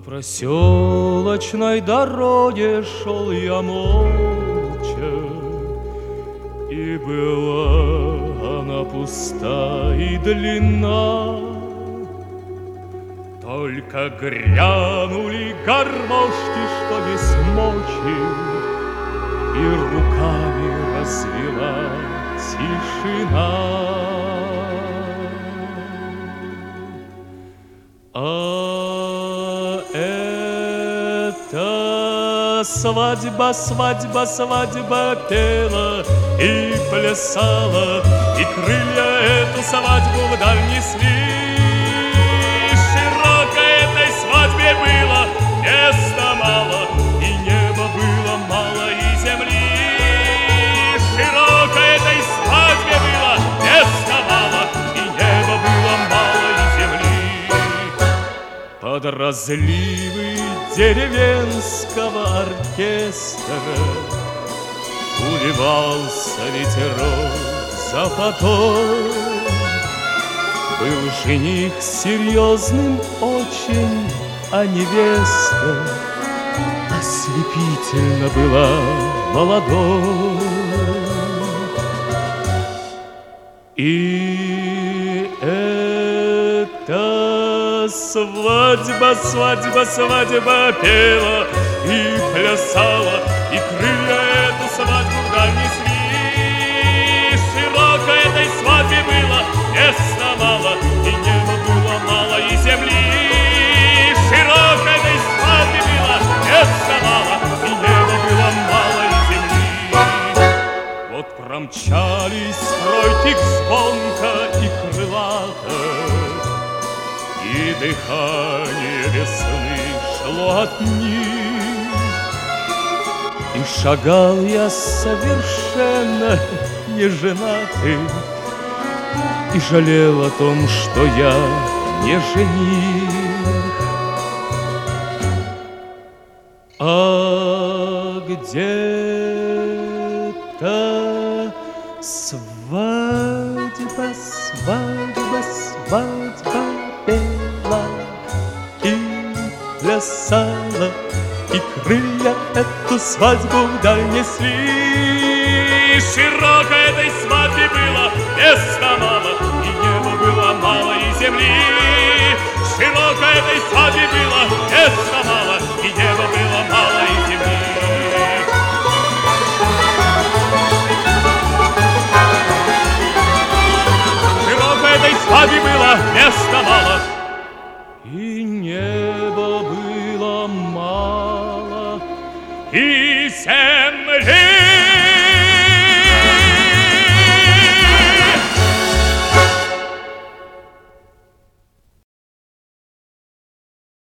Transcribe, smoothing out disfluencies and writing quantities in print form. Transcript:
проселочной дороге шел я молча, и была она пуста и длинна. Только грянули гармошки, что есть мочи, и руками развела тишина. Свадьба, свадьба, свадьба пела и плясала, и крылья эту свадьбу вдаль несли. Широко этой свадьбе было места мало, и неба было мало, и земли. Широко этой свадьбе было места мало, и неба было мало, и земли. Под разливы деревенского оркестра улевался ветерок за поток. Был жених серьезным очень, а невеста ослепительно была молодой. И это свадьба, свадьба, свадьба пела и плясала, и крылья эту свадьбу вдаль несли. Широко этой свадьбе было места мало, и неба было мало, и земли. Широко этой свадьбе было места мало, и неба было мало, и земли. Вот промчались тройки звонко и крылато, и дыхание весны шло от них. И шагал я совершенно неженатый, и жалел о том, что я не жених. А где-то свадьба, свадьба, свадьба пела и плясала, и крылья эту свадьбу вдаль несли. Широко этой свадьбе было места мало, и неба было мало, и земли. Широко этой свадьбе было места мало, и неба было мало, и земли. Широко этой свадьбе было места мало, и неба было мало, и земли.